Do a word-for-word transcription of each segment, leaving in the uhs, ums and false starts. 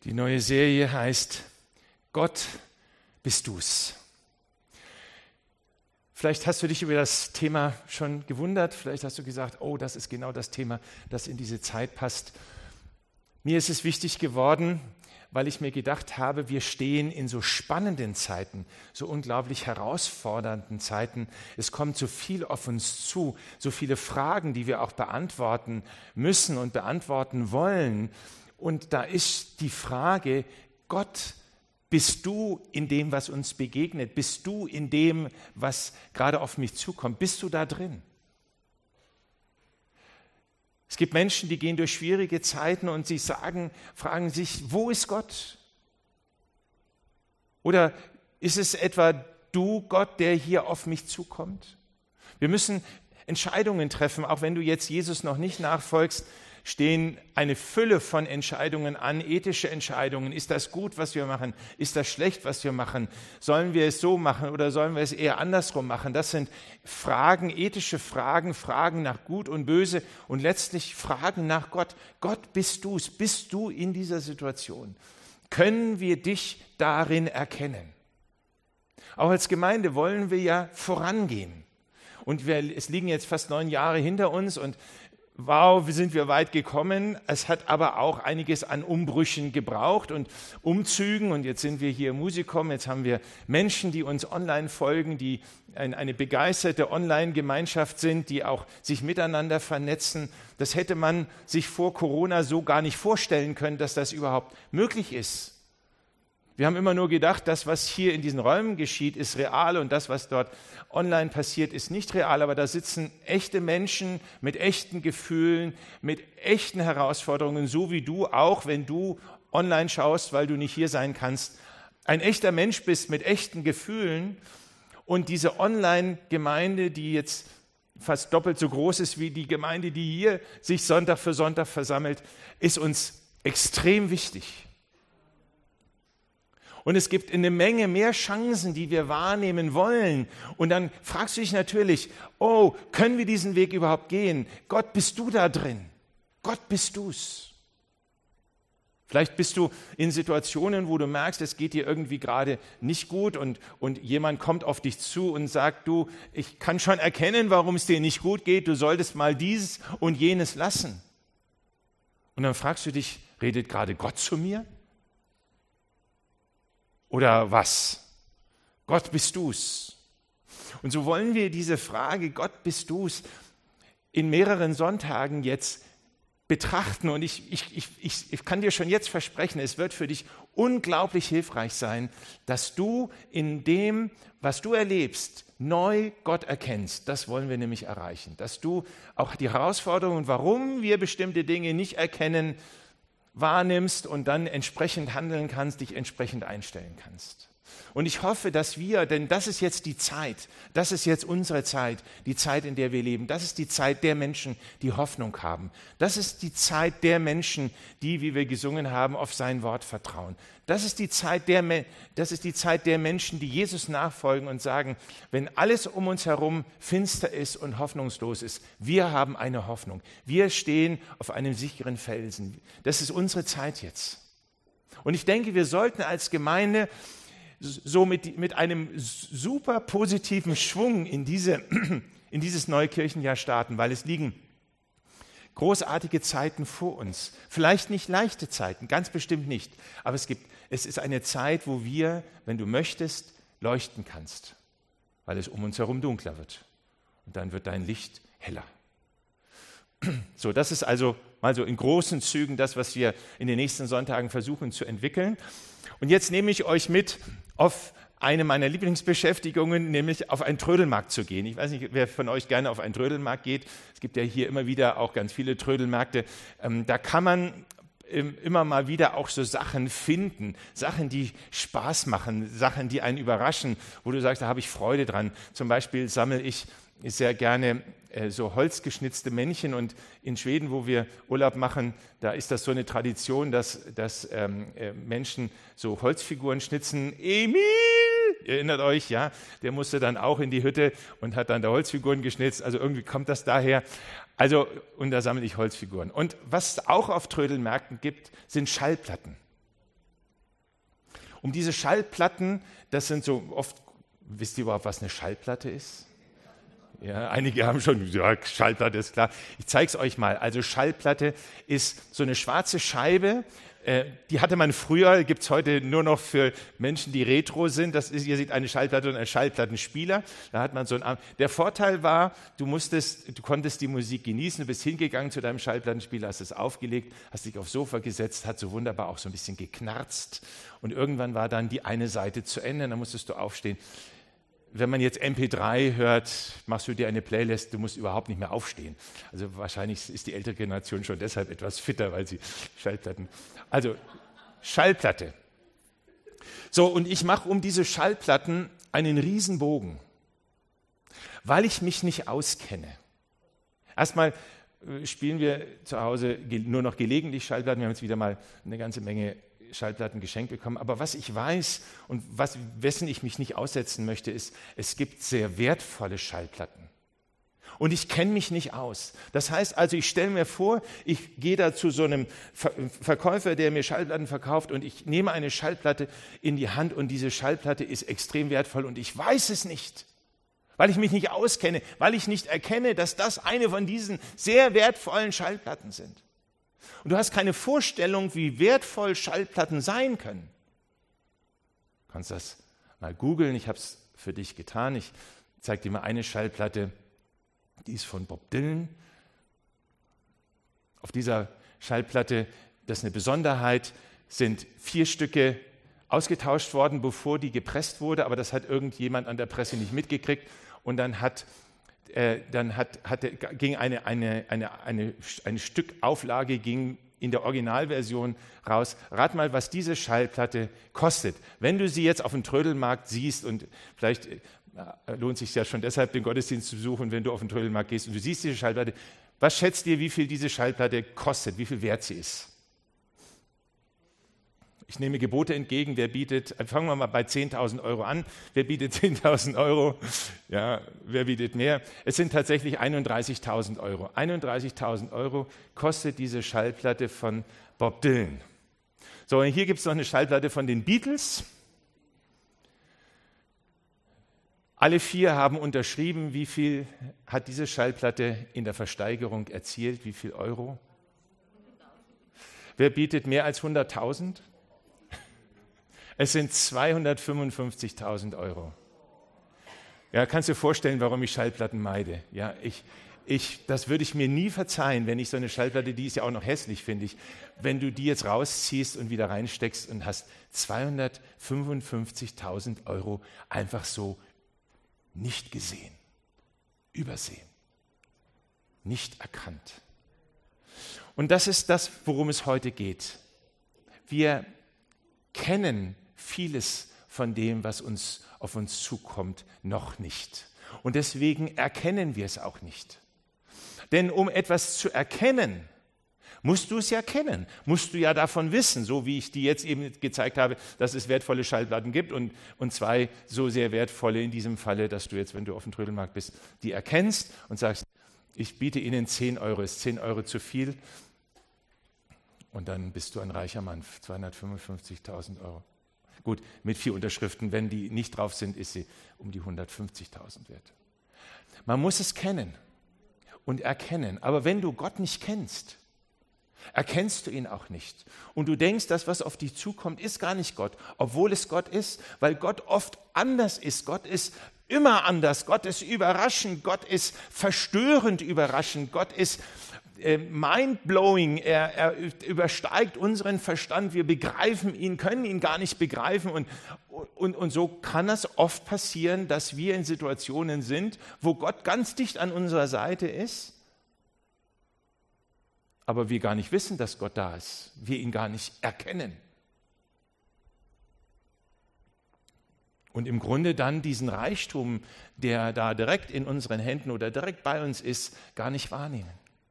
Die neue Serie heißt Gott, bist du's. Vielleicht hast du dich über das Thema schon gewundert, vielleicht hast du gesagt, oh, das ist genau das Thema, das in diese Zeit passt. Mir ist es wichtig geworden, weil ich mir gedacht habe, wir stehen in so spannenden Zeiten, so unglaublich herausfordernden Zeiten. Es kommt so viel auf uns zu, so viele Fragen, die wir auch beantworten müssen und beantworten wollen. Und da ist die Frage, Gott, bist du in dem, was uns begegnet? Bist du in dem, was gerade auf mich zukommt? Bist du da drin? Es gibt Menschen, die gehen durch schwierige Zeiten und sie sagen, fragen sich, wo ist Gott? Oder ist es etwa du, Gott, der hier auf mich zukommt? Wir müssen Entscheidungen treffen, auch wenn du jetzt Jesus noch nicht nachfolgst, stehen eine Fülle von Entscheidungen an, ethische Entscheidungen. Ist das gut, was wir machen? Ist das schlecht, was wir machen? Sollen wir es so machen oder sollen wir es eher andersrum machen? Das sind Fragen, ethische Fragen, Fragen nach Gut und Böse und letztlich Fragen nach Gott. Gott, bist du es? Bist du in dieser Situation? Können wir dich darin erkennen? Auch als Gemeinde wollen wir ja vorangehen. Und wir, es liegen jetzt fast neun Jahre hinter uns und wow, sind wir weit gekommen. Es hat aber auch einiges an Umbrüchen gebraucht und Umzügen. Und jetzt sind wir hier im Musikum. Jetzt haben wir Menschen, die uns online folgen, die eine begeisterte Online-Gemeinschaft sind, die auch sich miteinander vernetzen. Das hätte man sich vor Corona so gar nicht vorstellen können, dass das überhaupt möglich ist. Wir haben immer nur gedacht, das, was hier in diesen Räumen geschieht, ist real und das, was dort online passiert, ist nicht real. Aber da sitzen echte Menschen mit echten Gefühlen, mit echten Herausforderungen, so wie du auch, wenn du online schaust, weil du nicht hier sein kannst, ein echter Mensch bist mit echten Gefühlen. Und diese Online-Gemeinde, die jetzt fast doppelt so groß ist wie die Gemeinde, die hier sich Sonntag für Sonntag versammelt, ist uns extrem wichtig. Und es gibt eine Menge mehr Chancen, die wir wahrnehmen wollen. Und dann fragst du dich natürlich, oh, können wir diesen Weg überhaupt gehen? Gott, bist du da drin? Gott, bist du's? Vielleicht bist du in Situationen, wo du merkst, es geht dir irgendwie gerade nicht gut und, und jemand kommt auf dich zu und sagt, du, ich kann schon erkennen, warum es dir nicht gut geht, du solltest mal dieses und jenes lassen. Und dann fragst du dich, redet gerade Gott zu mir? Oder was? Gott, bist du's? Und so wollen wir diese Frage, Gott, bist du's, in mehreren Sonntagen jetzt betrachten. Und ich, ich, ich, ich kann dir schon jetzt versprechen, es wird für dich unglaublich hilfreich sein, dass du in dem, was du erlebst, neu Gott erkennst. Das wollen wir nämlich erreichen. Dass du auch die Herausforderungen, warum wir bestimmte Dinge nicht erkennen, wahrnimmst und dann entsprechend handeln kannst, dich entsprechend einstellen kannst. Und ich hoffe, dass wir, denn das ist jetzt die Zeit, das ist jetzt unsere Zeit, die Zeit, in der wir leben, das ist die Zeit der Menschen, die Hoffnung haben. Das ist die Zeit der Menschen, die, wie wir gesungen haben, auf sein Wort vertrauen. Das ist die Zeit der, das ist die Zeit der Menschen, die Jesus nachfolgen und sagen, wenn alles um uns herum finster ist und hoffnungslos ist, wir haben eine Hoffnung. Wir stehen auf einem sicheren Felsen. Das ist unsere Zeit jetzt. Und ich denke, wir sollten als Gemeinde so mit, mit einem super positiven Schwung in, diese, in dieses neue Kirchenjahr starten, weil es liegen großartige Zeiten vor uns. Vielleicht nicht leichte Zeiten, ganz bestimmt nicht. Aber es, gibt, es ist eine Zeit, wo wir, wenn du möchtest, leuchten kannst, weil es um uns herum dunkler wird. Und dann wird dein Licht heller. So, das ist also mal so in großen Zügen das, was wir in den nächsten Sonntagen versuchen zu entwickeln. Und jetzt nehme ich euch mit auf eine meiner Lieblingsbeschäftigungen, nämlich auf einen Trödelmarkt zu gehen. Ich weiß nicht, wer von euch gerne auf einen Trödelmarkt geht. Es gibt ja hier immer wieder auch ganz viele Trödelmärkte. Ähm, da kann man ähm, immer mal wieder auch so Sachen finden, Sachen, die Spaß machen, Sachen, die einen überraschen, wo du sagst, da habe ich Freude dran. Zum Beispiel sammle ich sehr gerne äh, so holzgeschnitzte Männchen und in Schweden, wo wir Urlaub machen, da ist das so eine Tradition, dass, dass ähm, äh, Menschen so Holzfiguren schnitzen. Emil, ihr erinnert euch, ja, der musste dann auch in die Hütte und hat dann da Holzfiguren geschnitzt, also irgendwie kommt das daher. Also, und da sammle ich Holzfiguren. Und was es auch auf Trödelmärkten gibt, sind Schallplatten. um diese Schallplatten, das sind so oft, wisst ihr überhaupt, was eine Schallplatte ist? Ja, einige haben schon, ja, Schallplatte ist klar. Ich zeige es euch mal. Also Schallplatte ist so eine schwarze Scheibe, äh, die hatte man früher, gibt es heute nur noch für Menschen, die retro sind. Das ist, ihr seht eine Schallplatte und einen Schallplattenspieler. Da hat man so einen. Der Vorteil war, du musstest, du konntest die Musik genießen, du bist hingegangen zu deinem Schallplattenspieler, hast es aufgelegt, hast dich aufs Sofa gesetzt, hat so wunderbar auch so ein bisschen geknarzt. Und irgendwann war dann die eine Seite zu Ende, dann musstest du aufstehen. Wenn man jetzt M P drei hört, machst du dir eine Playlist, du musst überhaupt nicht mehr aufstehen. Also wahrscheinlich ist die ältere Generation schon deshalb etwas fitter, weil sie Schallplatten... Also Schallplatte. So, und ich mache um diese Schallplatten einen Riesenbogen, weil ich mich nicht auskenne. Erstmal spielen wir zu Hause nur noch gelegentlich Schallplatten. Wir haben jetzt wieder mal eine ganze Menge Schallplatten geschenkt bekommen. Aber was ich weiß und was, wessen ich mich nicht aussetzen möchte, ist, es gibt sehr wertvolle Schallplatten. Und ich kenne mich nicht aus. Das heißt also, ich stelle mir vor, ich gehe da zu so einem Ver- Verkäufer, der mir Schallplatten verkauft, und ich nehme eine Schallplatte in die Hand und diese Schallplatte ist extrem wertvoll und ich weiß es nicht, weil ich mich nicht auskenne, weil ich nicht erkenne, dass das eine von diesen sehr wertvollen Schallplatten sind. Und du hast keine Vorstellung, wie wertvoll Schallplatten sein können. Du kannst das mal googeln, ich habe es für dich getan. Ich zeige dir mal eine Schallplatte, die ist von Bob Dylan. Auf dieser Schallplatte, das ist eine Besonderheit, sind vier Stücke ausgetauscht worden, bevor die gepresst wurde, aber das hat irgendjemand an der Presse nicht mitgekriegt und dann hat Äh, dann hat, hatte, ging eine, eine, eine, eine, eine Stückauflage ging in der Originalversion raus. Rat mal, was diese Schallplatte kostet. Wenn du sie jetzt auf dem Trödelmarkt siehst, und vielleicht äh, lohnt es sich ja schon deshalb, den Gottesdienst zu besuchen, wenn du auf den Trödelmarkt gehst und du siehst diese Schallplatte, was schätzt ihr, wie viel diese Schallplatte kostet, wie viel wert sie ist? Ich nehme Gebote entgegen, wer bietet, fangen wir mal bei zehntausend Euro an, wer bietet zehntausend Euro, ja, wer bietet mehr? Es sind tatsächlich einunddreißigtausend Euro. einunddreißigtausend Euro kostet diese Schallplatte von Bob Dylan. So, und hier gibt es noch eine Schallplatte von den Beatles. Alle vier haben unterschrieben, wie viel hat diese Schallplatte in der Versteigerung erzielt, wie viel Euro? Wer bietet mehr als hunderttausend? Es sind zweihundertfünfundfünfzigtausend Euro. Ja, kannst du dir vorstellen, warum ich Schallplatten meide? Ja, ich, ich, das würde ich mir nie verzeihen, wenn ich so eine Schallplatte, die ist ja auch noch hässlich, finde ich, wenn du die jetzt rausziehst und wieder reinsteckst und hast zweihundertfünfundfünfzigtausend Euro einfach so nicht gesehen, übersehen, nicht erkannt. Und das ist das, worum es heute geht. Wir kennen vieles von dem, was uns auf uns zukommt, noch nicht. Und deswegen erkennen wir es auch nicht. Denn um etwas zu erkennen, musst du es ja kennen, musst du ja davon wissen, so wie ich dir jetzt eben gezeigt habe, dass es wertvolle Schallplatten gibt und, und zwei so sehr wertvolle in diesem Falle, dass du jetzt, wenn du auf dem Trödelmarkt bist, die erkennst und sagst, ich biete ihnen zehn Euro, ist zehn Euro zu viel? Und dann bist du ein reicher Mann, zweihundertfünfundfünfzigtausend Euro. Gut, mit vier Unterschriften, wenn die nicht drauf sind, ist sie um die hundertfünfzigtausend wert. Man muss es kennen und erkennen. Aber wenn du Gott nicht kennst, erkennst du ihn auch nicht. Und du denkst, das, was auf dich zukommt, ist gar nicht Gott, obwohl es Gott ist, weil Gott oft anders ist. Gott ist immer anders. Gott ist überraschend. Gott ist verstörend überraschend. Gott ist mind-blowing, er, er übersteigt unseren Verstand, wir begreifen ihn, können ihn gar nicht begreifen und, und, und so kann es oft passieren, dass wir in Situationen sind, wo Gott ganz dicht an unserer Seite ist, aber wir gar nicht wissen, dass Gott da ist, wir ihn gar nicht erkennen. Und im Grunde dann diesen Reichtum, der da direkt in unseren Händen oder direkt bei uns ist, gar nicht wahrnehmen.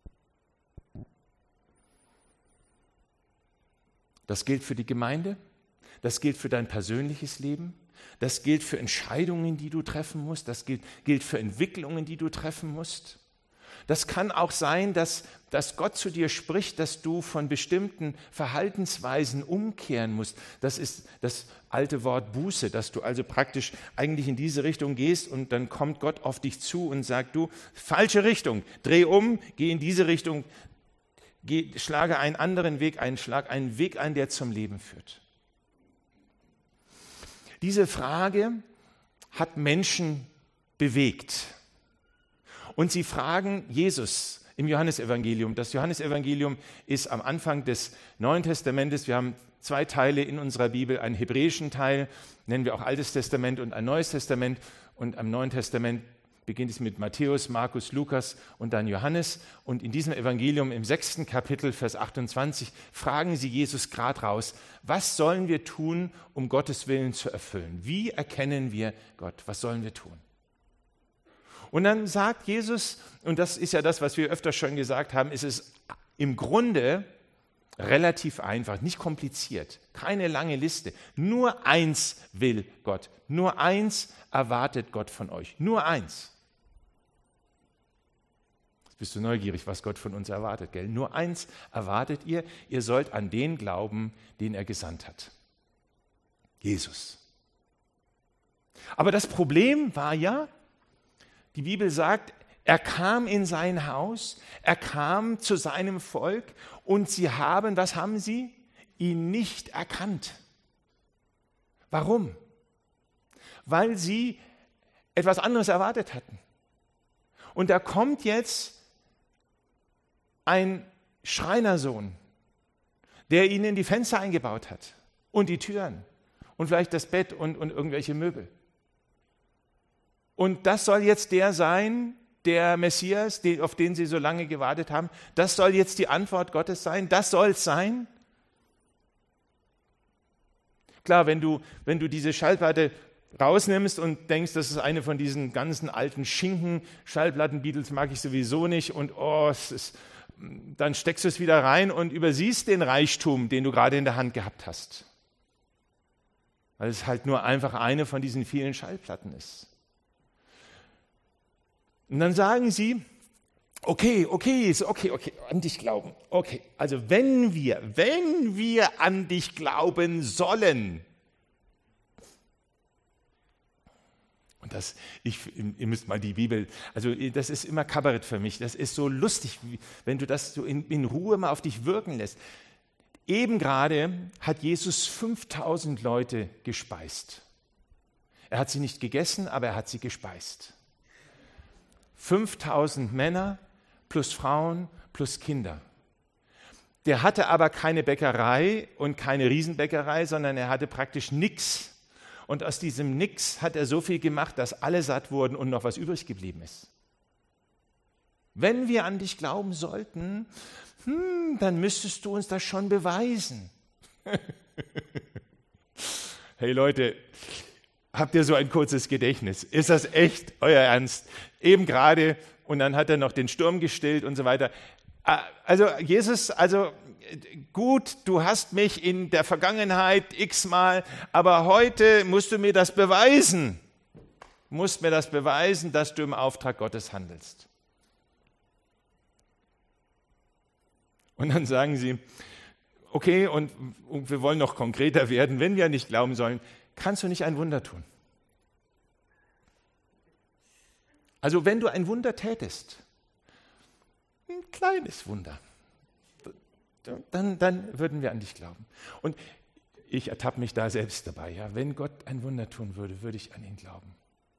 Das gilt für die Gemeinde, das gilt für dein persönliches Leben, das gilt für Entscheidungen, die du treffen musst, das gilt, gilt für Entwicklungen, die du treffen musst. Das kann auch sein, dass, dass Gott zu dir spricht, dass du von bestimmten Verhaltensweisen umkehren musst. Das ist das alte Wort Buße, dass du also praktisch eigentlich in diese Richtung gehst und dann kommt Gott auf dich zu und sagt, du, falsche Richtung, dreh um, geh in diese Richtung, geh, schlage einen anderen Weg ein, schlag einen Weg ein, der zum Leben führt. Diese Frage hat Menschen bewegt. Und sie fragen Jesus im Johannesevangelium. Das Johannesevangelium ist am Anfang des Neuen Testamentes. Wir haben zwei Teile in unserer Bibel, einen hebräischen Teil, nennen wir auch Altes Testament und ein Neues Testament. Und am Neuen Testament beginnt es mit Matthäus, Markus, Lukas und dann Johannes. Und in diesem Evangelium im sechsten Kapitel, Vers achtundzwanzig, fragen sie Jesus gerade raus, was sollen wir tun, um Gottes Willen zu erfüllen? Wie erkennen wir Gott? Was sollen wir tun? Und dann sagt Jesus, und das ist ja das, was wir öfter schon gesagt haben, es ist im Grunde relativ einfach, nicht kompliziert, keine lange Liste. Nur eins will Gott, nur eins erwartet Gott von euch, nur eins. Jetzt bist du neugierig, was Gott von uns erwartet, gell? Nur eins erwartet ihr, ihr sollt an den glauben, den er gesandt hat. Jesus. Aber das Problem war ja, die Bibel sagt, er kam in sein Haus, er kam zu seinem Volk und sie haben, was haben sie? Ihn nicht erkannt. Warum? Weil sie etwas anderes erwartet hatten. Und da kommt jetzt ein Schreinersohn, der ihnen die Fenster eingebaut hat und die Türen und vielleicht das Bett und, und irgendwelche Möbel. Und das soll jetzt der sein, der Messias, auf den sie so lange gewartet haben. Das soll jetzt die Antwort Gottes sein. Das soll es sein. Klar, wenn du, wenn du diese Schallplatte rausnimmst und denkst, das ist eine von diesen ganzen alten Schinken-Schallplatten, Beatles mag ich sowieso nicht, und oh, es ist, dann steckst du es wieder rein und übersiehst den Reichtum, den du gerade in der Hand gehabt hast. Weil es halt nur einfach eine von diesen vielen Schallplatten ist. Und dann sagen sie, okay, okay, okay, okay, an dich glauben. Okay, also wenn wir, wenn wir an dich glauben sollen. Und das, ich, ihr müsst mal die Bibel, also das ist immer Kabarett für mich. Das ist so lustig, wenn du das so in, in Ruhe mal auf dich wirken lässt. Eben gerade hat Jesus fünftausend Leute gespeist. Er hat sie nicht gegessen, aber er hat sie gespeist. fünftausend Männer plus Frauen plus Kinder. Der hatte aber keine Bäckerei und keine Riesenbäckerei, sondern er hatte praktisch nichts. Und aus diesem Nix hat er so viel gemacht, dass alle satt wurden und noch was übrig geblieben ist. Wenn wir an dich glauben sollten, hm, dann müsstest du uns das schon beweisen. Hey Leute, habt ihr so ein kurzes Gedächtnis? Ist das echt euer Ernst? Eben gerade, und dann hat er noch den Sturm gestillt und so weiter. Also Jesus, also gut, du hast mich in der Vergangenheit x-mal, aber heute musst du mir das beweisen. Du musst mir das beweisen, dass du im Auftrag Gottes handelst. Und dann sagen sie, okay, und, und wir wollen noch konkreter werden, wenn wir nicht glauben sollen, kannst du nicht ein Wunder tun? Also wenn du ein Wunder tätest, ein kleines Wunder, dann, dann würden wir an dich glauben. Und ich ertappe mich da selbst dabei. Ja, wenn Gott ein Wunder tun würde, würde ich an ihn glauben.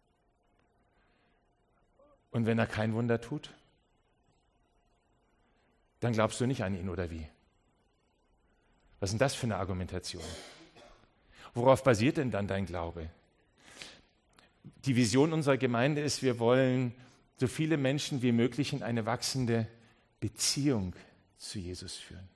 Und wenn er kein Wunder tut, dann glaubst du nicht an ihn, oder wie? Was ist denn das für eine Argumentation? Worauf basiert denn dann dein Glaube? Die Vision unserer Gemeinde ist, wir wollen so viele Menschen wie möglich in eine wachsende Beziehung zu Jesus führen.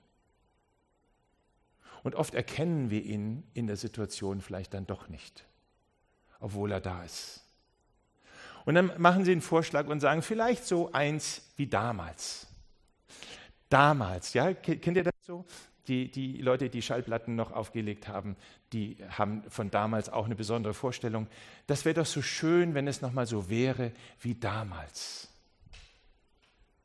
Und oft erkennen wir ihn in der Situation vielleicht dann doch nicht, obwohl er da ist. Und dann machen sie einen Vorschlag und sagen, vielleicht so eins wie damals. Damals, ja, kennt ihr das so? Die, die Leute, die Schallplatten noch aufgelegt haben, die haben von damals auch eine besondere Vorstellung. Das wäre doch so schön, wenn es nochmal so wäre wie damals.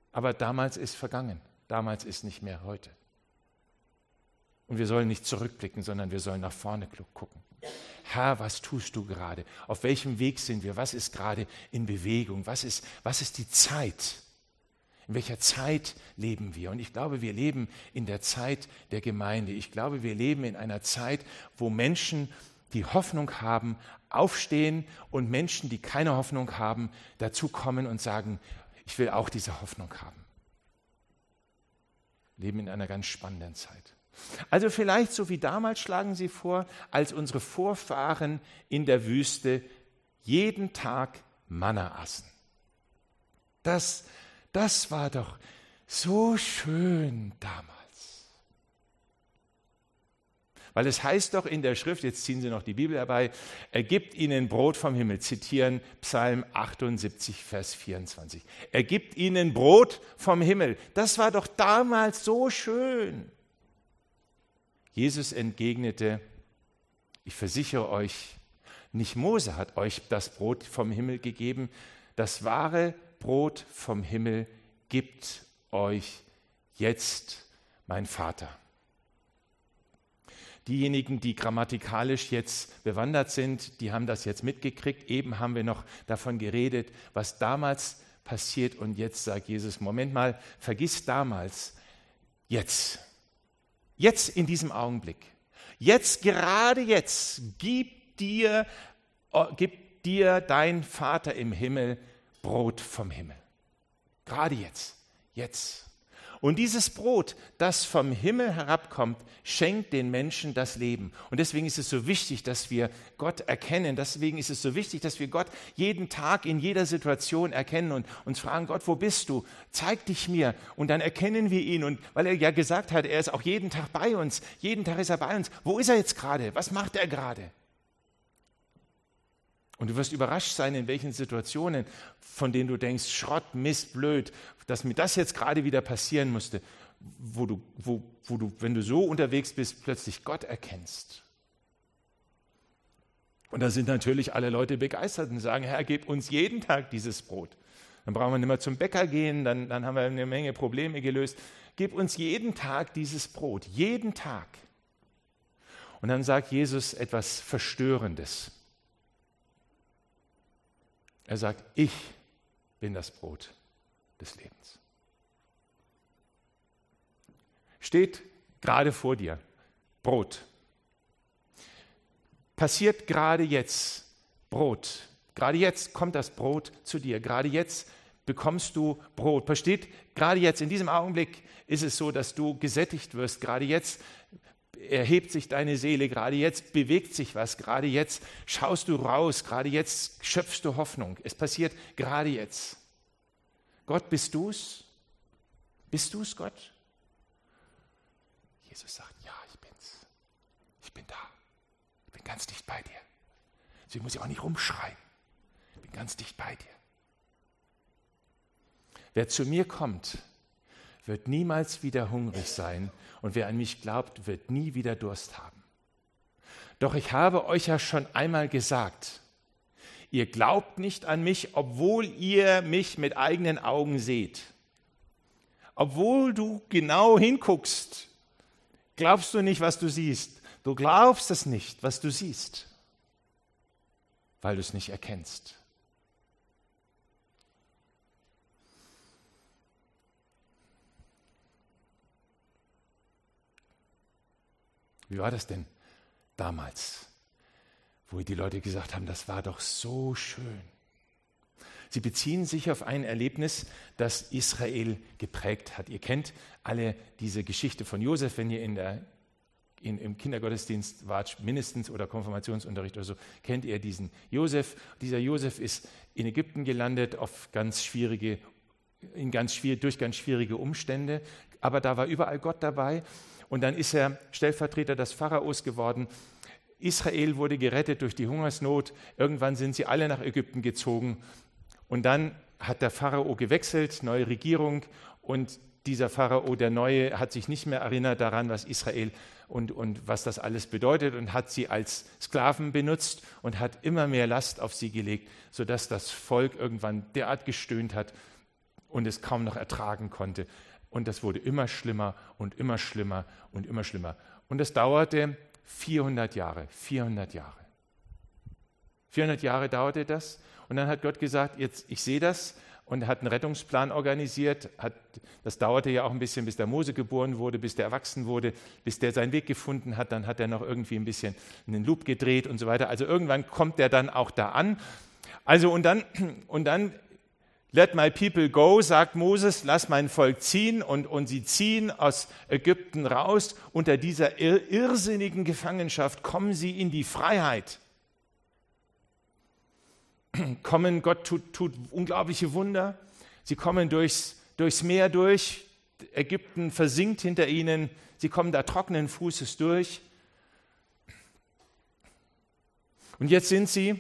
Aber damals ist vergangen. Damals ist nicht mehr heute. Und wir sollen nicht zurückblicken, sondern wir sollen nach vorne gucken. Herr, was tust du gerade? Auf welchem Weg sind wir? Was ist gerade in Bewegung? Was ist, was ist die Zeit? In welcher Zeit leben wir? Und ich glaube, wir leben in der Zeit der Gemeinde. Ich glaube, wir leben in einer Zeit, wo Menschen, die Hoffnung haben, aufstehen und Menschen, die keine Hoffnung haben, dazukommen und sagen, ich will auch diese Hoffnung haben. Wir leben in einer ganz spannenden Zeit. Also vielleicht so wie damals schlagen Sie vor, als unsere Vorfahren in der Wüste jeden Tag Manna aßen. Das, das war doch so schön damals. Weil es heißt doch in der Schrift, jetzt ziehen Sie noch die Bibel herbei, er gibt ihnen Brot vom Himmel, zitieren Psalm achtundsiebzig, Vers vierundzwanzig. Er gibt ihnen Brot vom Himmel. Das war doch damals so schön. Jesus entgegnete, ich versichere euch, nicht Mose hat euch das Brot vom Himmel gegeben, das wahre Brot vom Himmel gibt euch jetzt mein Vater. Diejenigen, die grammatikalisch jetzt bewandert sind, die haben das jetzt mitgekriegt. Eben haben wir noch davon geredet, was damals passiert. Und jetzt sagt Jesus, Moment mal, vergiss damals, jetzt. Jetzt in diesem Augenblick. Jetzt, gerade jetzt, gib dir, gib dir dein Vater im Himmel Brot vom Himmel. Gerade jetzt. Jetzt. Und dieses Brot, das vom Himmel herabkommt, schenkt den Menschen das Leben. Und deswegen ist es so wichtig, dass wir Gott erkennen. Deswegen ist es so wichtig, dass wir Gott jeden Tag in jeder Situation erkennen und uns fragen, Gott, wo bist du? Zeig dich mir. Und dann erkennen wir ihn. Und weil er ja gesagt hat, er ist auch jeden Tag bei uns. Jeden Tag ist er bei uns. Wo ist er jetzt gerade? Was macht er gerade? Und du wirst überrascht sein, in welchen Situationen, von denen du denkst, Schrott, Mist, blöd, dass mir das jetzt gerade wieder passieren musste, wo du, wo, wo du, wenn du so unterwegs bist, plötzlich Gott erkennst. Und da sind natürlich alle Leute begeistert und sagen, Herr, gib uns jeden Tag dieses Brot. Dann brauchen wir nicht mehr zum Bäcker gehen, dann, dann haben wir eine Menge Probleme gelöst. Gib uns jeden Tag dieses Brot, jeden Tag. Und dann sagt Jesus etwas Verstörendes. Er sagt, ich bin das Brot des Lebens. Steht gerade vor dir, Brot. Passiert gerade jetzt, Brot. Gerade jetzt kommt das Brot zu dir. Gerade jetzt bekommst du Brot. Versteht? Gerade jetzt, in diesem Augenblick ist es so, dass du gesättigt wirst. Gerade jetzt erhebt sich deine Seele, gerade jetzt bewegt sich was, gerade jetzt schaust du raus, gerade jetzt schöpfst du Hoffnung. Es passiert gerade jetzt. Gott, bist du's? Bist du's, Gott? Jesus sagt, ja, ich bin's. Ich bin da. Ich bin ganz dicht bei dir. Deswegen muss ich auch nicht rumschreien. Ich bin ganz dicht bei dir. Wer zu mir kommt, wird niemals wieder hungrig sein und wer an mich glaubt, wird nie wieder Durst haben. Doch ich habe euch ja schon einmal gesagt, ihr glaubt nicht an mich, obwohl ihr mich mit eigenen Augen seht. Obwohl du genau hinguckst, glaubst du nicht, was du siehst. Du glaubst es nicht, was du siehst, weil du es nicht erkennst. Wie war das denn damals, wo die Leute gesagt haben, das war doch so schön? Sie beziehen sich auf ein Erlebnis, das Israel geprägt hat. Ihr kennt alle diese Geschichte von Josef, wenn ihr in der, in, im Kindergottesdienst wart, mindestens oder Konfirmationsunterricht oder so, kennt ihr diesen Josef. Dieser Josef ist in Ägypten gelandet, auf ganz schwierige, in ganz schwierig, durch ganz schwierige Umstände, aber da war überall Gott dabei. Und dann ist er Stellvertreter des Pharaos geworden. Israel wurde gerettet durch die Hungersnot. Irgendwann sind sie alle nach Ägypten gezogen. Und dann hat der Pharao gewechselt, neue Regierung. Und dieser Pharao, der Neue, hat sich nicht mehr erinnert daran, was Israel und, und was das alles bedeutet und hat sie als Sklaven benutzt und hat immer mehr Last auf sie gelegt, sodass das Volk irgendwann derart gestöhnt hat und es kaum noch ertragen konnte. Und das wurde immer schlimmer und immer schlimmer und immer schlimmer. Und das dauerte vierhundert Jahre, vierhundert Jahre. vierhundert Jahre dauerte das. Und dann hat Gott gesagt, jetzt, ich sehe das, und hat einen Rettungsplan organisiert. Hat, das dauerte ja auch ein bisschen, bis der Mose geboren wurde, bis der erwachsen wurde, bis der seinen Weg gefunden hat. Dann hat er noch irgendwie ein bisschen einen Loop gedreht und so weiter. Also irgendwann kommt er dann auch da an. Also und dann, und dann let my people go, sagt Moses, lass mein Volk ziehen. Und, und sie ziehen aus Ägypten raus. Unter dieser ir- irrsinnigen Gefangenschaft kommen sie in die Freiheit. Kommen, Gott tut, tut unglaubliche Wunder. Sie kommen durchs, durchs Meer durch. Ägypten versinkt hinter ihnen. Sie kommen da trockenen Fußes durch. Und jetzt sind sie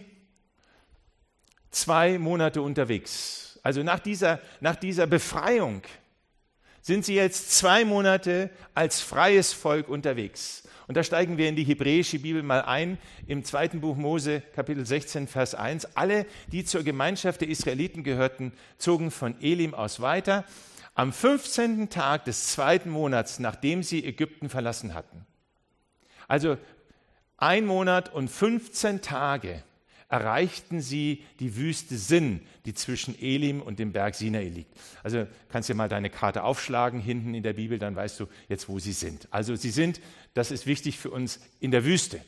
zwei Monate unterwegs. Also nach dieser, nach dieser Befreiung sind sie jetzt zwei Monate als freies Volk unterwegs. Und da steigen wir in die hebräische Bibel mal ein, im zweiten Buch Mose, Kapitel sechzehn, Vers eins. Alle, die zur Gemeinschaft der Israeliten gehörten, zogen von Elim aus weiter, am fünfzehnten Tag des zweiten Monats, nachdem sie Ägypten verlassen hatten. Also ein Monat und fünfzehn Tage erreichten sie die Wüste Sin, die zwischen Elim und dem Berg Sinai liegt. Also kannst du dir mal deine Karte aufschlagen hinten in der Bibel, dann weißt du jetzt, wo sie sind. Also sie sind, das ist wichtig für uns, in der Wüste.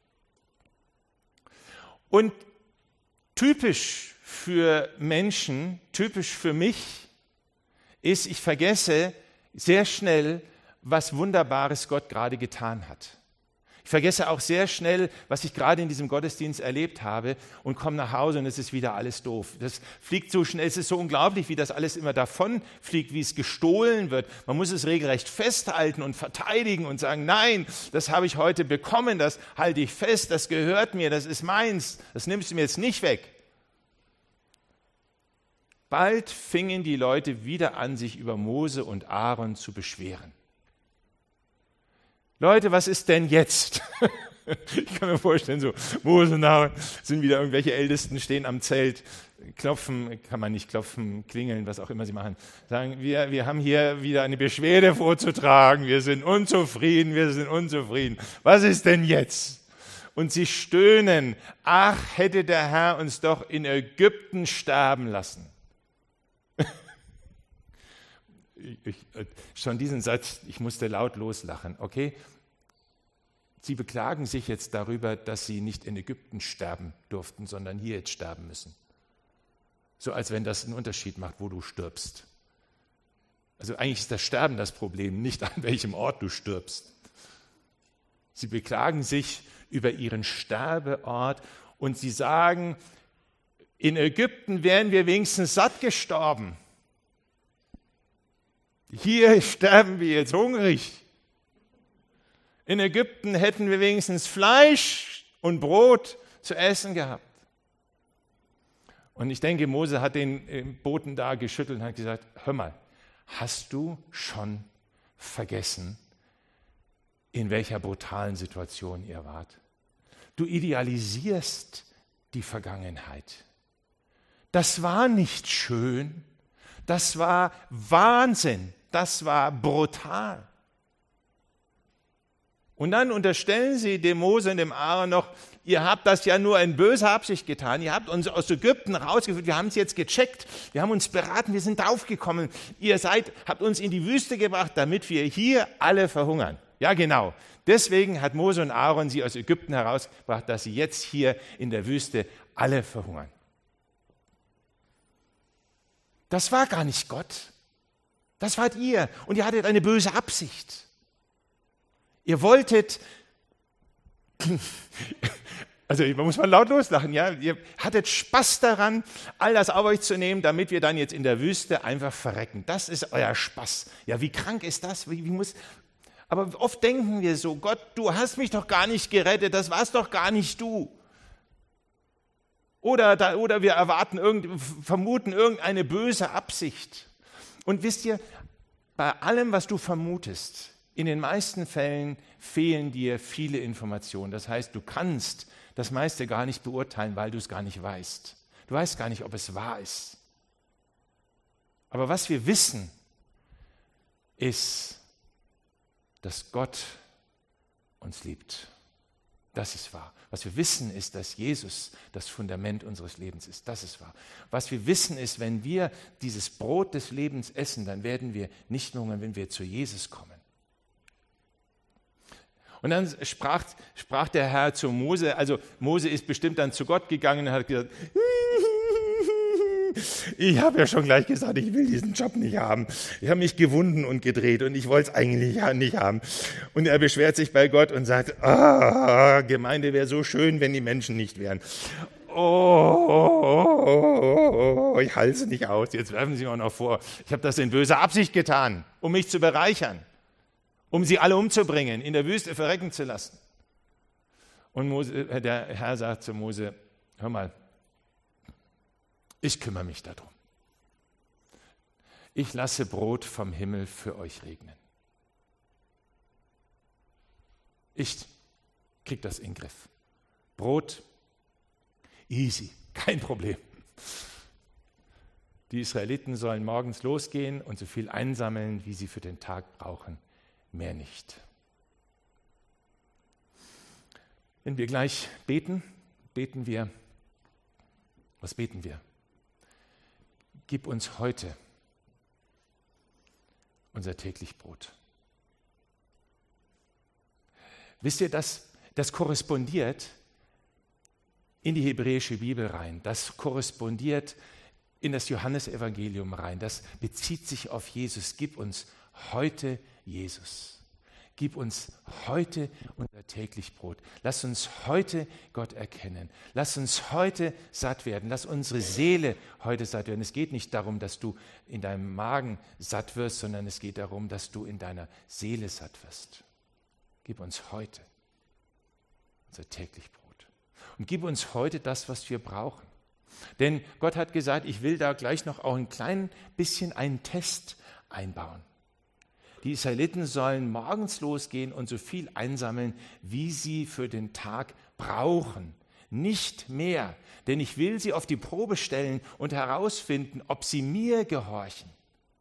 Und typisch für Menschen, typisch für mich, ist, ich vergesse sehr schnell, was Wunderbares Gott gerade getan hat. Ich vergesse auch sehr schnell, was ich gerade in diesem Gottesdienst erlebt habe und komme nach Hause und es ist wieder alles doof. Das fliegt so schnell, es ist so unglaublich, wie das alles immer davon fliegt, wie es gestohlen wird. Man muss es regelrecht festhalten und verteidigen und sagen, nein, das habe ich heute bekommen, das halte ich fest, das gehört mir, das ist meins, das nimmst du mir jetzt nicht weg. Bald fingen die Leute wieder an, sich über Mose und Aaron zu beschweren. Leute, was ist denn jetzt? Ich kann mir vorstellen, so Mose und Aaron sind wieder irgendwelche Ältesten, stehen am Zelt, klopfen, kann man nicht klopfen, klingeln, was auch immer sie machen. Sagen, wir, wir haben hier wieder eine Beschwerde vorzutragen, wir sind unzufrieden, wir sind unzufrieden. Was ist denn jetzt? Und sie stöhnen, ach, hätte der Herr uns doch in Ägypten sterben lassen. Ich, ich, schon diesen Satz, ich musste laut loslachen, okay? Sie beklagen sich jetzt darüber, dass sie nicht in Ägypten sterben durften, sondern hier jetzt sterben müssen. So als wenn das einen Unterschied macht, wo du stirbst. Also eigentlich ist das Sterben das Problem, nicht an welchem Ort du stirbst. Sie beklagen sich über ihren Sterbeort und sie sagen, in Ägypten wären wir wenigstens satt gestorben. Hier sterben wir jetzt hungrig. In Ägypten hätten wir wenigstens Fleisch und Brot zu essen gehabt. Und ich denke, Mose hat den Boten da geschüttelt und hat gesagt, hör mal, hast du schon vergessen, in welcher brutalen Situation ihr wart? Du idealisierst die Vergangenheit. Das war nicht schön, das war Wahnsinn. Das war brutal. Und dann unterstellen sie dem Mose und dem Aaron noch, ihr habt das ja nur in böser Absicht getan, ihr habt uns aus Ägypten rausgeführt, wir haben es jetzt gecheckt, wir haben uns beraten, wir sind draufgekommen, ihr seid, habt uns in die Wüste gebracht, damit wir hier alle verhungern. Ja, genau. Deswegen hat Mose und Aaron sie aus Ägypten herausgebracht, dass sie jetzt hier in der Wüste alle verhungern. Das war gar nicht Gott. Das wart ihr und ihr hattet eine böse Absicht. Ihr wolltet, also man muss mal laut loslachen, ja, ihr hattet Spaß daran, all das auf euch zu nehmen, damit wir dann jetzt in der Wüste einfach verrecken. Das ist euer Spaß. Ja, wie krank ist das? Wie, wie muss, aber oft denken wir so, Gott, du hast mich doch gar nicht gerettet, das warst doch gar nicht du. Oder, da, oder wir erwarten, irgend, vermuten irgendeine böse Absicht. Und wisst ihr, bei allem, was du vermutest, in den meisten Fällen fehlen dir viele Informationen. Das heißt, du kannst das meiste gar nicht beurteilen, weil du es gar nicht weißt. Du weißt gar nicht, ob es wahr ist. Aber was wir wissen, ist, dass Gott uns liebt. Das ist wahr. Was wir wissen, ist, dass Jesus das Fundament unseres Lebens ist. Das ist wahr. Was wir wissen, ist, wenn wir dieses Brot des Lebens essen, dann werden wir nicht nur hungern, wenn wir zu Jesus kommen. Und dann sprach, sprach der Herr zu Mose, also Mose ist bestimmt dann zu Gott gegangen und hat gesagt, ich habe ja schon gleich gesagt, ich will diesen Job nicht haben. Ich habe mich gewunden und gedreht und ich wollte es eigentlich nicht haben. Und er beschwert sich bei Gott und sagt, ah, Gemeinde wäre so schön, wenn die Menschen nicht wären. Oh, ich halte es nicht aus. Jetzt werfen Sie mir auch noch vor, ich habe das in böser Absicht getan, um mich zu bereichern, um sie alle umzubringen, in der Wüste verrecken zu lassen. Und Mose, der Herr sagt zu Mose, hör mal, ich kümmere mich darum. Ich lasse Brot vom Himmel für euch regnen. Ich kriege das in den Griff. Brot, easy, kein Problem. Die Israeliten sollen morgens losgehen und so viel einsammeln, wie sie für den Tag brauchen, mehr nicht. Wenn wir gleich beten, beten wir, was beten wir? Gib uns heute unser täglich Brot. Wisst ihr, das, das korrespondiert in die hebräische Bibel rein. Das korrespondiert in das Johannesevangelium rein. Das bezieht sich auf Jesus. Gib uns heute Jesus. Gib uns heute unser täglich Brot. Lass uns heute Gott erkennen. Lass uns heute satt werden. Lass unsere Seele heute satt werden. Es geht nicht darum, dass du in deinem Magen satt wirst, sondern es geht darum, dass du in deiner Seele satt wirst. Gib uns heute unser täglich Brot. Und gib uns heute das, was wir brauchen. Denn Gott hat gesagt, ich will da gleich noch auch ein klein bisschen einen Test einbauen. Die Israeliten sollen morgens losgehen und so viel einsammeln, wie sie für den Tag brauchen. Nicht mehr, denn ich will sie auf die Probe stellen und herausfinden, ob sie mir gehorchen.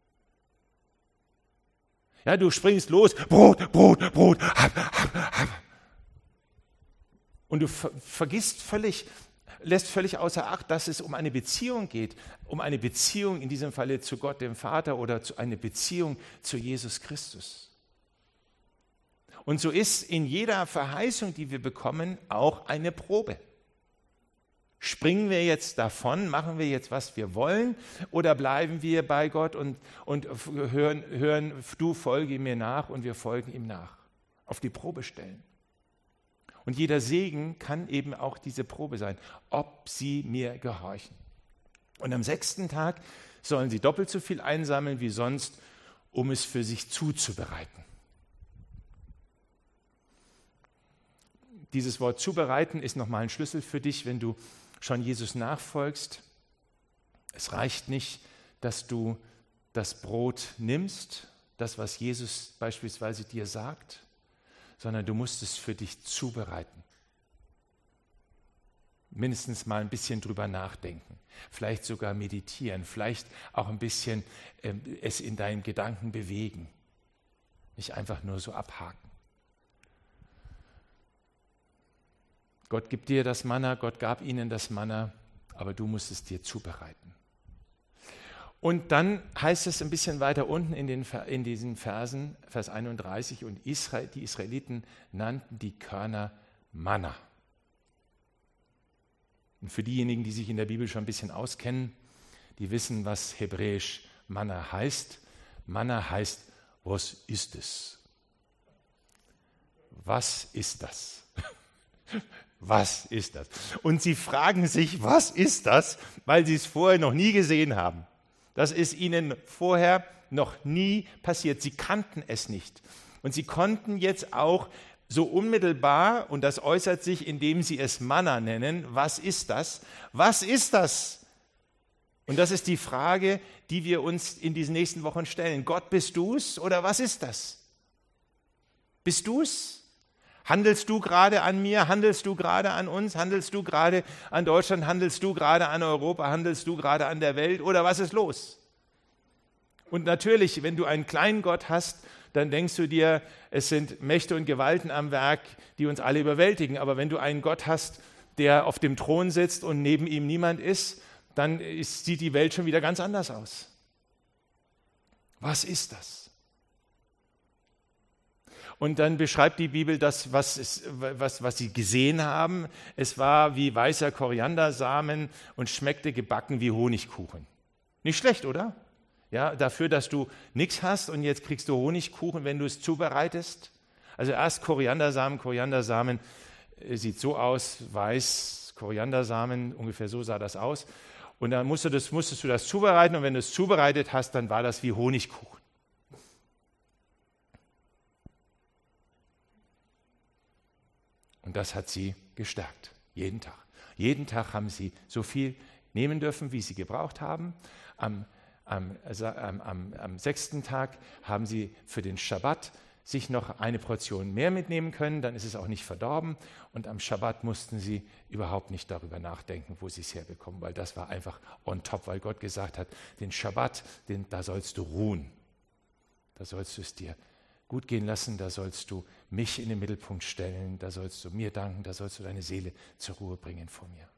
Ja, du springst los, Brot, Brot, Brot, hab, hab, hab. Und du ver- vergisst völlig, lässt völlig außer Acht, dass es um eine Beziehung geht, um eine Beziehung in diesem Falle zu Gott, dem Vater, oder zu eine Beziehung zu Jesus Christus. Und so ist in jeder Verheißung, die wir bekommen, auch eine Probe. Springen wir jetzt davon, machen wir jetzt, was wir wollen, oder bleiben wir bei Gott und, und hören, hören, du folge mir nach und wir folgen ihm nach. Auf die Probe stellen. Und jeder Segen kann eben auch diese Probe sein, ob sie mir gehorchen. Und am sechsten Tag sollen sie doppelt so viel einsammeln wie sonst, um es für sich zuzubereiten. Dieses Wort zubereiten ist nochmal ein Schlüssel für dich, wenn du schon Jesus nachfolgst. Es reicht nicht, dass du das Brot nimmst, das, was Jesus beispielsweise dir sagt, sondern du musst es für dich zubereiten. Mindestens mal ein bisschen drüber nachdenken, vielleicht sogar meditieren, vielleicht auch ein bisschen äh, es in deinen Gedanken bewegen, nicht einfach nur so abhaken. Gott gibt dir das Manna, Gott gab ihnen das Manna, aber du musst es dir zubereiten. Und dann heißt es ein bisschen weiter unten in, den, in diesen Versen, Vers einunddreißig, und Israel, die Israeliten nannten die Körner Manna. Und für diejenigen, die sich in der Bibel schon ein bisschen auskennen, die wissen, was hebräisch Manna heißt. Manna heißt, was ist es? Was ist das? Was ist das? Und sie fragen sich, was ist das, weil sie es vorher noch nie gesehen haben. Das ist ihnen vorher noch nie passiert. Sie kannten es nicht. Und sie konnten jetzt auch so unmittelbar, und das äußert sich, indem sie es Manna nennen, was ist das? Was ist das? Und das ist die Frage, die wir uns in diesen nächsten Wochen stellen. Gott, bist du's oder was ist das? Bist du's? Handelst du gerade an mir? Handelst du gerade an uns? Handelst du gerade an Deutschland? Handelst du gerade an Europa? Handelst du gerade an der Welt? Oder was ist los? Und natürlich, wenn du einen kleinen Gott hast, dann denkst du dir, es sind Mächte und Gewalten am Werk, die uns alle überwältigen. Aber wenn du einen Gott hast, der auf dem Thron sitzt und neben ihm niemand ist, dann ist, sieht die Welt schon wieder ganz anders aus. Was ist das? Und dann beschreibt die Bibel das, was, ist, was, was sie gesehen haben. Es war wie weißer Koriandersamen und schmeckte gebacken wie Honigkuchen. Nicht schlecht, oder? Ja, dafür, dass du nichts hast und jetzt kriegst du Honigkuchen, wenn du es zubereitest. Also erst Koriandersamen, Koriandersamen äh, sieht so aus, weiß, Koriandersamen, ungefähr so sah das aus. Und dann musst du das, musstest du das zubereiten und wenn du es zubereitet hast, dann war das wie Honigkuchen. Und das hat sie gestärkt, jeden Tag. Jeden Tag haben sie so viel nehmen dürfen, wie sie gebraucht haben. Am, am, also am, am, am sechsten Tag haben sie für den Schabbat sich noch eine Portion mehr mitnehmen können, dann ist es auch nicht verdorben. Und am Schabbat mussten sie überhaupt nicht darüber nachdenken, wo sie es herbekommen, weil das war einfach on top, weil Gott gesagt hat, den Schabbat, den, da sollst du ruhen. Da sollst du es dir gut gehen lassen, da sollst du mich in den Mittelpunkt stellen, da sollst du mir danken, da sollst du deine Seele zur Ruhe bringen vor mir.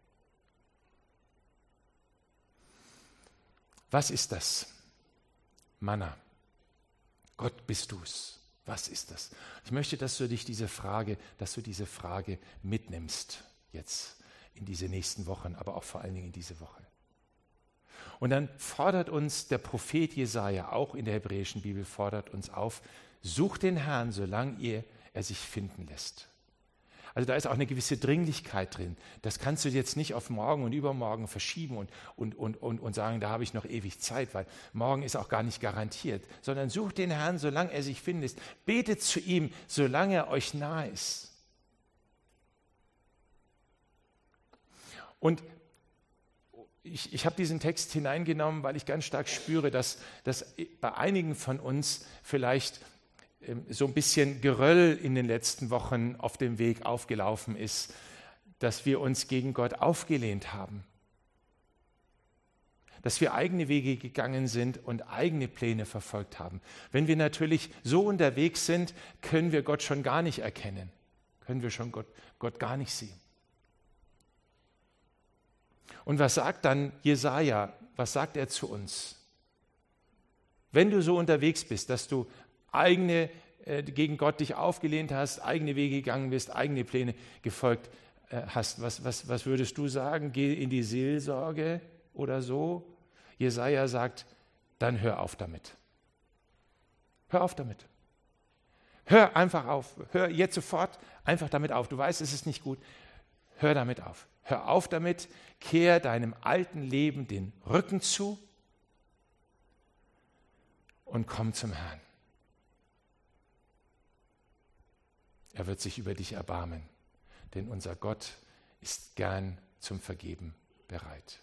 Was ist das? Manna. Gott, bist du's? Was ist das? Ich möchte, dass du dich diese Frage, dass du diese Frage mitnimmst jetzt in diese nächsten Wochen, aber auch vor allen Dingen in diese Woche. Und dann fordert uns der Prophet Jesaja, auch in der hebräischen Bibel, fordert uns auf, sucht den Herrn, solange ihr, er sich finden lässt. Also da ist auch eine gewisse Dringlichkeit drin. Das kannst du jetzt nicht auf morgen und übermorgen verschieben und, und, und, und, und sagen, da habe ich noch ewig Zeit, weil morgen ist auch gar nicht garantiert. Sondern sucht den Herrn, solange er sich finden lässt. Betet zu ihm, solange er euch nahe ist. Und ich, ich habe diesen Text hineingenommen, weil ich ganz stark spüre, dass, dass bei einigen von uns vielleicht so ein bisschen Geröll in den letzten Wochen auf dem Weg aufgelaufen ist, dass wir uns gegen Gott aufgelehnt haben, dass wir eigene Wege gegangen sind und eigene Pläne verfolgt haben. Wenn wir natürlich so unterwegs sind, können wir Gott schon gar nicht erkennen, können wir schon Gott, Gott gar nicht sehen. Und was sagt dann Jesaja? Was sagt er zu uns? Wenn du so unterwegs bist, dass du eigene, äh, gegen Gott dich aufgelehnt hast, eigene Wege gegangen bist, eigene Pläne gefolgt äh, hast, was, was, was würdest du sagen? Geh in die Seelsorge oder so? Jesaja sagt, dann hör auf damit. Hör auf damit. Hör einfach auf. Hör jetzt sofort einfach damit auf. Du weißt, es ist nicht gut. Hör damit auf. Hör auf damit. Kehr deinem alten Leben den Rücken zu und komm zum Herrn. Er wird sich über dich erbarmen, denn unser Gott ist gern zum Vergeben bereit.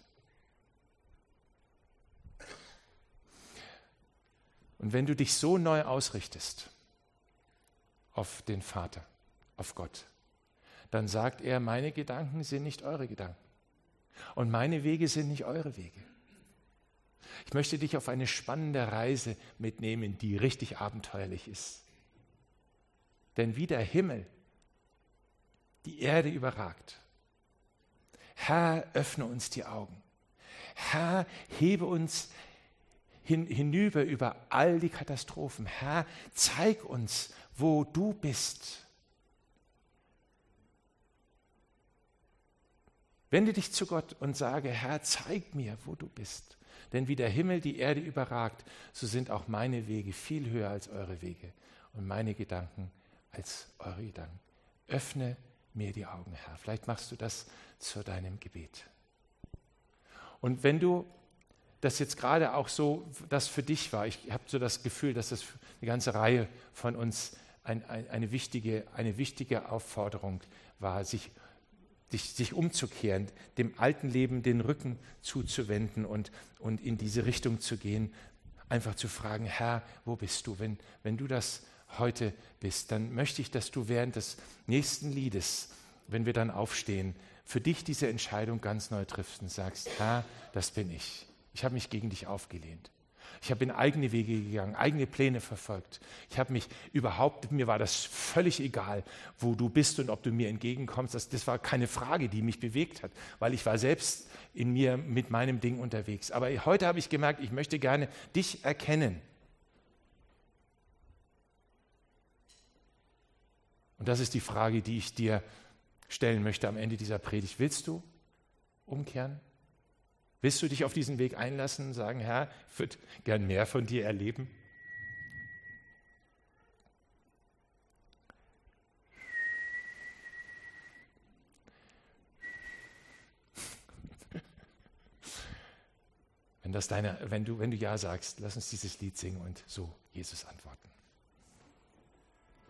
Und wenn du dich so neu ausrichtest auf den Vater, auf Gott, dann sagt er, meine Gedanken sind nicht eure Gedanken und meine Wege sind nicht eure Wege. Ich möchte dich auf eine spannende Reise mitnehmen, die richtig abenteuerlich ist. Denn wie der Himmel die Erde überragt, Herr, öffne uns die Augen. Herr, hebe uns hin, hinüber über all die Katastrophen. Herr, zeig uns, wo du bist. Wende dich zu Gott und sage, Herr, zeig mir, wo du bist. Denn wie der Himmel die Erde überragt, so sind auch meine Wege viel höher als eure Wege und meine Gedanken als eure Gedanken. Öffne mir die Augen, Herr. Vielleicht machst du das zu deinem Gebet. Und wenn du das jetzt gerade auch so, das für dich war, ich habe so das Gefühl, dass das für eine ganze Reihe von uns ein, ein, eine, wichtige, eine wichtige Aufforderung war, sich, sich, sich umzukehren, dem alten Leben den Rücken zuzuwenden und, und in diese Richtung zu gehen, einfach zu fragen, Herr, wo bist du? Wenn, wenn du das heute bist, dann möchte ich, dass du während des nächsten Liedes, wenn wir dann aufstehen, für dich diese Entscheidung ganz neu triffst und sagst, Herr, das bin ich. Ich habe mich gegen dich aufgelehnt. Ich habe in eigene Wege gegangen, eigene Pläne verfolgt. Ich habe mich überhaupt, mir war das völlig egal, wo du bist und ob du mir entgegenkommst. Das, das war keine Frage, die mich bewegt hat, weil ich war selbst in mir mit meinem Ding unterwegs. Aber heute habe ich gemerkt, ich möchte gerne dich erkennen. Und das ist die Frage, die ich dir stellen möchte am Ende dieser Predigt. Willst du umkehren? Willst du dich auf diesen Weg einlassen und sagen, Herr, ich würde gern mehr von dir erleben? Wenn das deine, wenn du, wenn du Ja sagst, lass uns dieses Lied singen und so Jesus antworten.